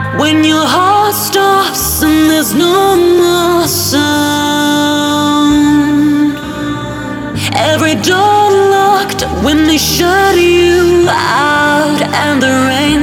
When your heart stops and there's no more sound. Every door locked when they shut you out, and the rain